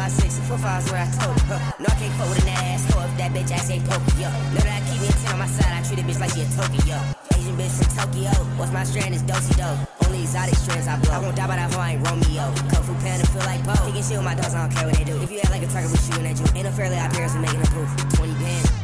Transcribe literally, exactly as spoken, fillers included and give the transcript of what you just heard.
five six, four five is where I told her. Huh. No, I can't fuck with an ass, so if that bitch ass ain't Tokyo. Know that I keep me a ten on my side, I treat a bitch like she a Tokyo. Asian bitch from Tokyo, what's my strand is do-si-do. Only exotic strands I blow. I won't die by that hoe, I ain't Romeo. Kung Fu Panda feel like Poe. Kicking shit with my dogs, I don't care what they do. If you act like a target, we shooting at you. Ain't no fairly odd parents, we making a proof. twenty bands.